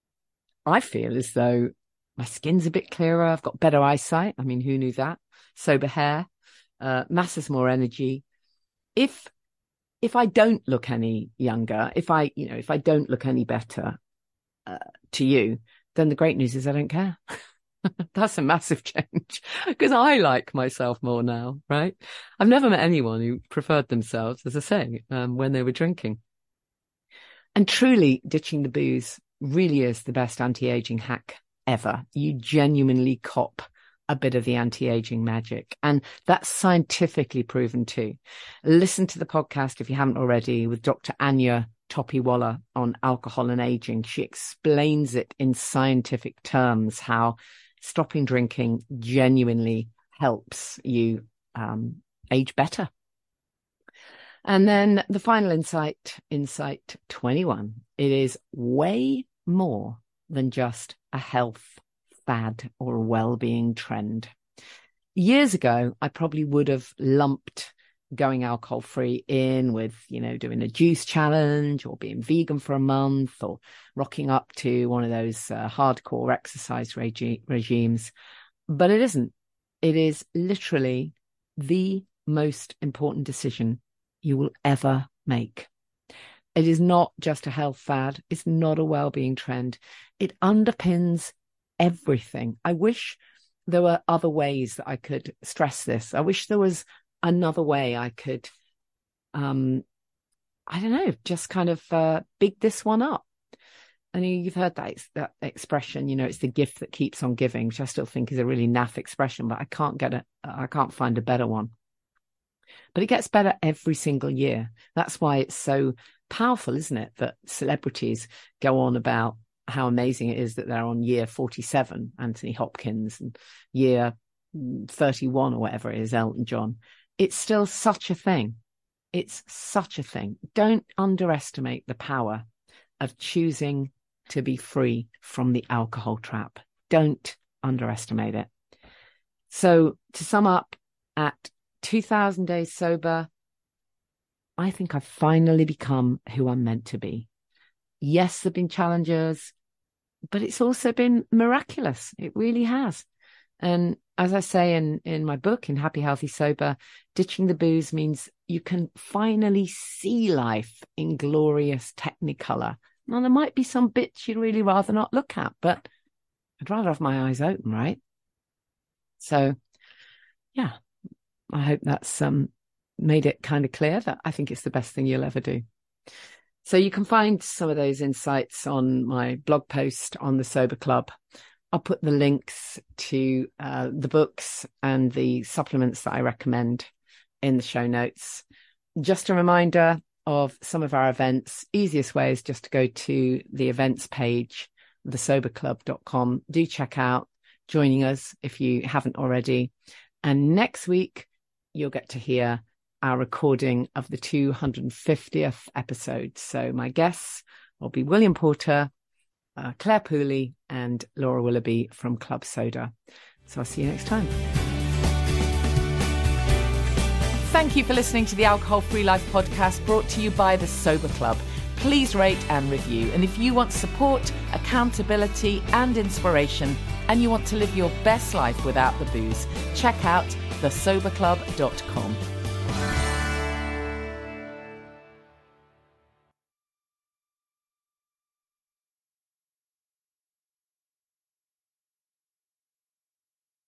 I feel as though my skin's a bit clearer. I've got better eyesight. I mean, who knew that? Sober hair, uh, masses more energy. If If I don't look any younger, if I, you know, if I don't look any better uh, to you, then the great news is I don't care. That's a massive change because I like myself more now, right? I've never met anyone who preferred themselves, as I say, um, when they were drinking. And truly, ditching the booze really is the best anti-aging hack ever. You genuinely cop a bit of the anti-aging magic. And that's scientifically proven too. Listen to the podcast, if you haven't already, with Doctor Anya Topiwala on alcohol and aging. She explains it in scientific terms, how stopping drinking genuinely helps you um, age better. And then the final insight, insight twenty-one, it is way more than just a health fad or a well-being trend. Years ago, I probably would have lumped going alcohol-free in with, you know, doing a juice challenge or being vegan for a month or rocking up to one of those uh, hardcore exercise regi- regimes. But it isn't. It is literally the most important decision you will ever make. It is not just a health fad. It's not a well-being trend. It underpins everything. I wish there were other ways that I could stress this. I wish there was another way I could, um, I don't know, just kind of uh, big this one up. And you've heard that, that expression, you know, it's the gift that keeps on giving, which I still think is a really naff expression, but I can't get it. I can't find a better one. But it gets better every single year. That's why it's so powerful, isn't it? That celebrities go on about how amazing it is that they're on year forty-seven, Anthony Hopkins, and year thirty-one or whatever it is, Elton John. It's still such a thing. It's such a thing. Don't underestimate the power of choosing to be free from the alcohol trap. Don't underestimate it. So to sum up, at two thousand days sober, I think I've finally become who I'm meant to be. Yes, there have been challenges, but it's also been miraculous. It really has. And as I say in, in my book, in Happy, Healthy, Sober, ditching the booze means you can finally see life in glorious technicolor. Now, there might be some bits you'd really rather not look at, but I'd rather have my eyes open, right? So, yeah, I hope that's um, made it kind of clear that I think it's the best thing you'll ever do. So you can find some of those insights on my blog post on the Sober Club. I'll put the links to uh, the books and the supplements that I recommend in the show notes. Just a reminder of some of our events. Easiest way is just to go to the events page, the sober club dot com. Do check out joining us if you haven't already. And next week, you'll get to hear our recording of the two hundred fiftieth episode. So my guests will be William Porter, uh, Claire Pooley, and Laura Willoughby from Club Soda. So I'll see you next time. Thank you for listening to the Alcohol Free Life podcast, brought to you by the Sober Club. Please rate and review. And if you want support, accountability and inspiration, and you want to live your best life without the booze, check out the sober club dot com.